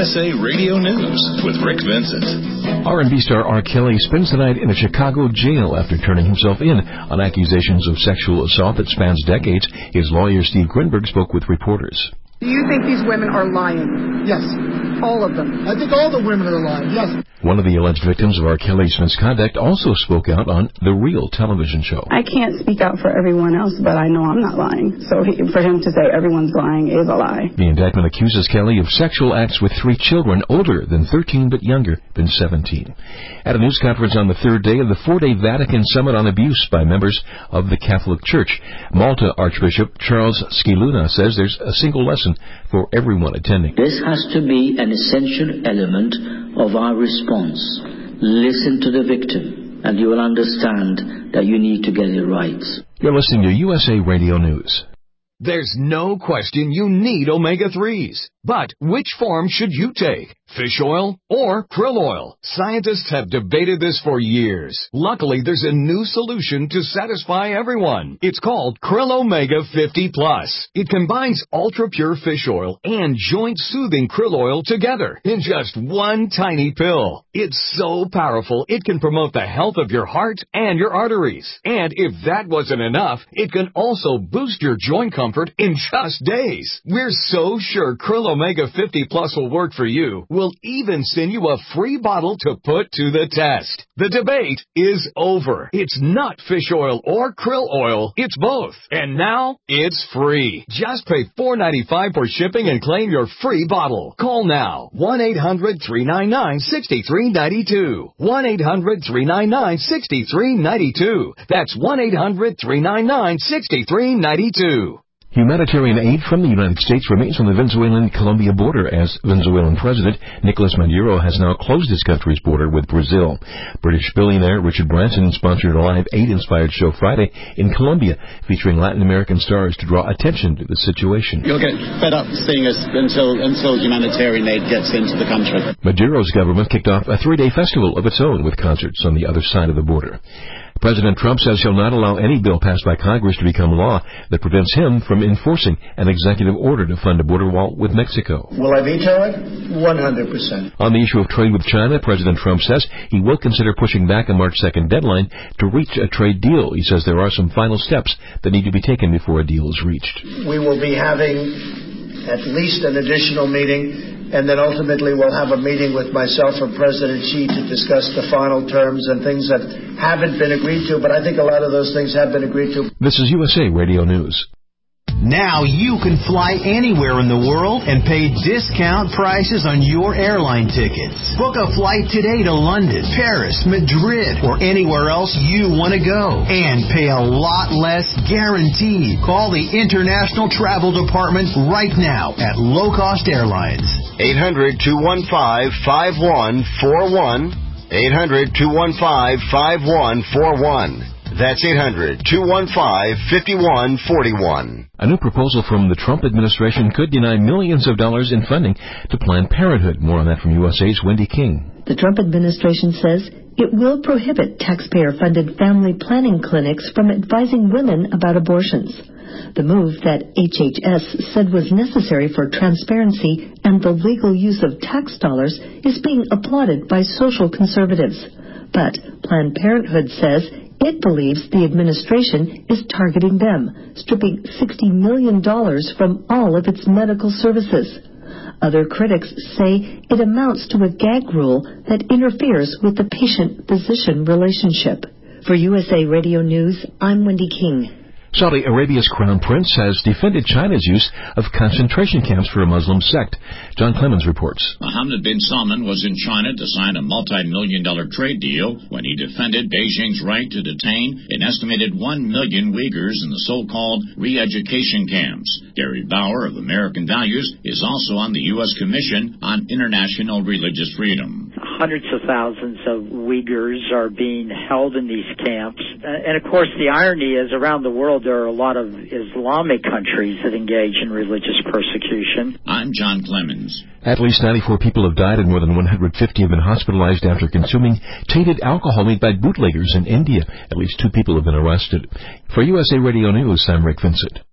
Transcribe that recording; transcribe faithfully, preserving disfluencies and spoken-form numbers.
S A Radio News with Rick Vincent. R and B star R. Kelly spends the night in a Chicago jail after turning himself in on accusations of sexual assault that spans decades. His lawyer, Steve Grinberg, spoke with reporters. Do you think these women are lying? Yes. All of them? I think all the women are lying, yes. One of the alleged victims of R. Kelly's misconduct also spoke out on The Real television show. I can't speak out for everyone else, but I know I'm not lying. So he, for him to say everyone's lying is a lie. The indictment accuses Kelly of sexual acts with three children older than thirteen but younger than seventeen. At a news conference on the third day of the four-day Vatican Summit on Abuse by members of the Catholic Church, Malta Archbishop Charles Skiluna says there's a single lesson for everyone attending. This has to be an essential element of our response. Listen to the victim, and you will understand that you need to get it right. You're listening to U S A Radio News. There's no question you need omega threes. But which form should you take? Fish oil or krill oil? Scientists have debated this for years. Luckily, there's a new solution to satisfy everyone. It's called Krill Omega fifty plus. It combines ultra-pure fish oil and joint-soothing krill oil together in just one tiny pill. It's so powerful, it can promote the health of your heart and your arteries. And if that wasn't enough, it can also boost your joint comfort in just days. We're so sure Krill Omega fifty plus will work for you. We'll even send you a free bottle to put to the test. The debate is over. It's not fish oil or krill oil. It's both. And now it's free. Just pay four dollars and ninety-five cents for shipping and claim your free bottle. Call now. one eight hundred three nine nine six three nine two. one eight hundred three nine nine six three nine two. That's one eight hundred three nine nine six three nine two. Humanitarian aid from the United States remains on the Venezuelan-Colombia border as Venezuelan President Nicolas Maduro has now closed his country's border with Brazil. British billionaire Richard Branson sponsored a live aid-inspired show Friday in Colombia featuring Latin American stars to draw attention to the situation. You'll get fed up seeing us until, until humanitarian aid gets into the country. Maduro's government kicked off a three-day festival of its own with concerts on the other side of the border. President Trump says he'll not allow any bill passed by Congress to become law that prevents him from enforcing an executive order to fund a border wall with Mexico. Will I veto it? one hundred percent. On the issue of trade with China, President Trump says he will consider pushing back a March second deadline to reach a trade deal. He says there are some final steps that need to be taken before a deal is reached. We will be having at least an additional meeting, and then ultimately we'll have a meeting with myself and President Xi to discuss the final terms and things that haven't been agreed to, but I think a lot of those things have been agreed to. This is U S A Radio News. Now you can fly anywhere in the world and pay discount prices on your airline tickets. Book a flight today to London, Paris, Madrid, or anywhere else you want to go. And pay a lot less guaranteed. Call the International Travel Department right now at Low Cost Airlines. eight hundred two one five five one four one. eight hundred two one five five one four one. That's eight hundred two one five five one four one. A new proposal from the Trump administration could deny millions of dollars in funding to Planned Parenthood. More on that from U S A's Wendy King. The Trump administration says it will prohibit taxpayer-funded family planning clinics from advising women about abortions. The move that H H S said was necessary for transparency and the legal use of tax dollars is being applauded by social conservatives. But Planned Parenthood says it believes the administration is targeting them, stripping sixty million dollars from all of its medical services. Other critics say it amounts to a gag rule that interferes with the patient-physician relationship. For U S A Radio News, I'm Wendy King. Saudi Arabia's crown prince has defended China's use of concentration camps for a Muslim sect. John Clemens reports. Mohammed bin Salman was in China to sign a multi-million dollar trade deal when he defended Beijing's right to detain an estimated one million Uyghurs in the so-called re-education camps. Gary Bauer of American Values is also on the U S Commission on International Religious Freedom. Hundreds of thousands of Uyghurs are being held in these camps. And of course, the irony is around the world there are a lot of Islamic countries that engage in religious persecution. I'm John Clemens. At least ninety-four people have died and more than one hundred fifty have been hospitalized after consuming tainted alcohol made by bootleggers in India. At least two people have been arrested. For U S A Radio News, I'm Rick Vincent.